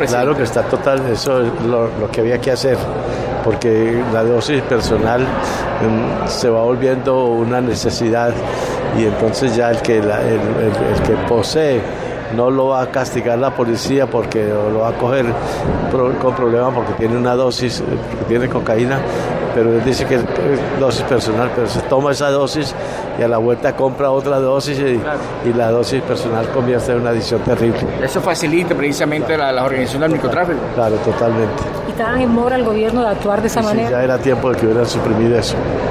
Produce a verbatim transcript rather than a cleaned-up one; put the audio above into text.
presidente. Claro que está total, eso es lo, lo que había que hacer, porque la dosis personal um, se va volviendo una necesidad y entonces ya el que, la, el, el, el que posee no lo va a castigar la policía porque lo va a coger pro, con problemas porque tiene una dosis, porque tiene cocaína, pero él dice que es dosis personal, pero se toma esa dosis y a la vuelta compra otra dosis y, claro. y la dosis personal convierte en una adicción terrible. Eso facilita precisamente claro. la, la organización del microtráfico. Claro, totalmente. ¿Y estaban en mora el gobierno de actuar de esa sí, manera? Sí, ya era tiempo de que hubieran suprimido eso.